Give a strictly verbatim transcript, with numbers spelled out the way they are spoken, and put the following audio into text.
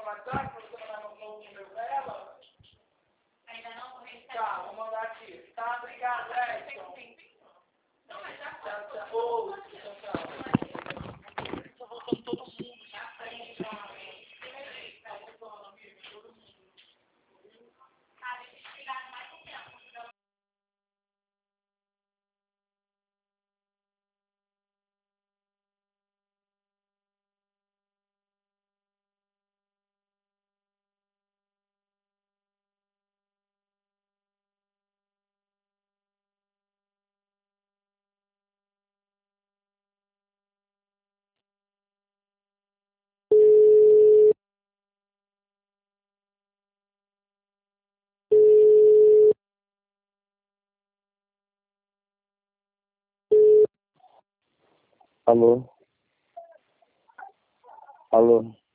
WhatsApp, pra você mandar no novo número pra ela? Ainda não vou receber. Tá, vou mandar aqui. Tá, obrigado, Edson. Não, mas já Tchau, foi. tchau. Ô, tchau, tchau. Tô voltando todo mundo. Já foi, jovem. Ah, deixa eu chegar mais um tempo. Alô? Alô?